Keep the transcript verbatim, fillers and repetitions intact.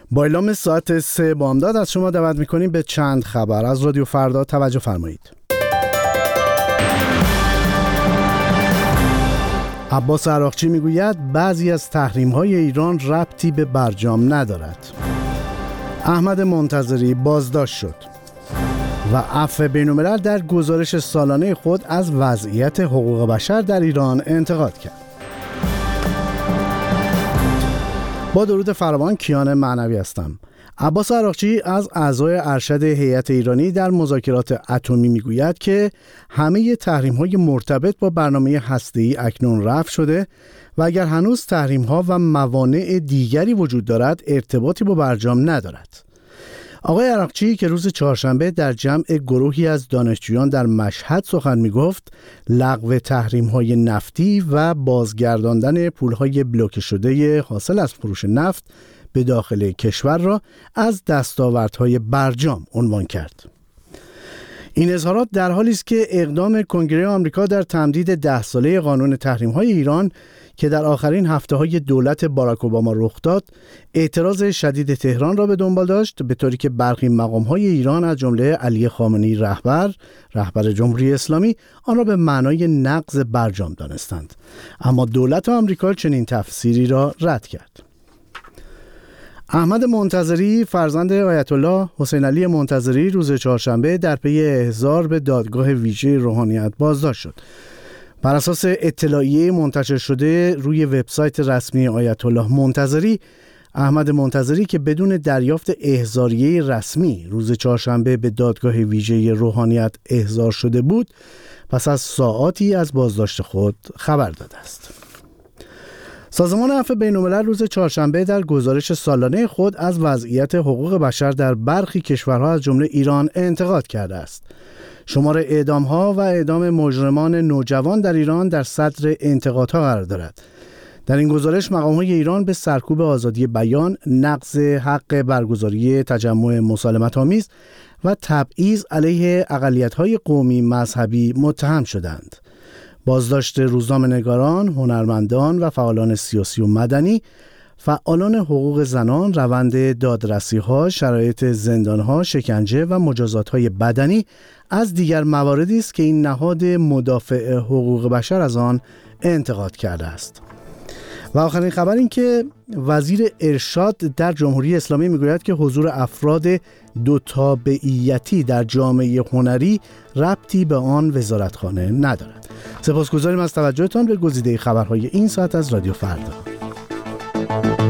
با اعلام ساعت سه بامداد از شما دعوت میکنیم به چند خبر از رادیو فردا. توجه فرمایید. عباس عراقچی میگوید بعضی از تحریم‌های ایران ربطی به برجام ندارد. احمد منتظری بازداشت شد و عفو بین‌الملل در گزارش سالانه خود از وضعیت حقوق بشر در ایران انتقاد کرد. با درود فراوان، کیان معنوی هستم. عباس عراقچی از اعضای ارشد هیئت ایرانی در مذاکرات اتمی میگوید که همه تحریم‌های مرتبط با برنامه هسته‌ای اکنون رفع شده و اگر هنوز تحریم‌ها و موانع دیگری وجود دارد ارتباطی با برجام ندارد. آقای عراقچی که روز چهارشنبه در جمع گروهی از دانشجویان در مشهد سخن می‌گفت، لغو تحریم‌های نفتی و بازگرداندن پول‌های بلوکه شده حاصل از فروش نفت به داخل کشور را از دستاوردهای برجام عنوان کرد. این اظهارات در حالی است که اقدام کنگره آمریکا در تمدید ده ساله قانون تحریم‌های ایران که در آخرین هفته‌های دولت باراک اوباما رخ داد، اعتراض شدید تهران را به دنبال داشت، به طوری که برخی مقام‌های ایران از جمله علی خامنه‌ای رهبر رهبر جمهوری اسلامی آن را به معنای نقض برجام دانستند. اما دولت آمریکا چنین تفسیری را رد کرد. احمد منتظری فرزند آیت الله حسین علی منتظری روز چهارشنبه در پی احضار به دادگاه ویژه روحانیت بازداشت شد. بر اساس اطلاعیه منتشر شده روی وبسایت رسمی آیت الله منتظری، احمد منتظری که بدون دریافت احضاریه رسمی روز چهارشنبه به دادگاه ویژه روحانیت احضار شده بود، پس از ساعاتی از بازداشت خود خبر داده است. سازمان عفو بین‌الملل روز چهارشنبه در گزارش سالانه خود از وضعیت حقوق بشر در برخی کشورها از جمله ایران انتقاد کرده است. شمار اعدام‌ها و اعدام مجرمان نوجوان در ایران در صدر انتقادها قرار دارد. در این گزارش مقام‌های ایران به سرکوب آزادی بیان، نقض حق برگزاری تجمع مسالمت‌آمیز و تبعیض علیه اقلیت‌های قومی مذهبی متهم شدند. بازداشت روزنامه‌نگاران، هنرمندان و فعالان سیاسی و مدنی، فعالان حقوق زنان، روند دادرسی‌ها، شرایط زندان‌ها، شکنجه و مجازات‌های بدنی از دیگر مواردی است که این نهاد مدافع حقوق بشر از آن انتقاد کرده است. و آخرین خبر این که وزیر ارشاد در جمهوری اسلامی میگوید که حضور افراد دو تابعیتی در جامعه هنری ربطی به آن وزارتخانه ندارد. سپاسگزاریم از توجهتان به گزیده خبرهای این ساعت از رادیو فردا.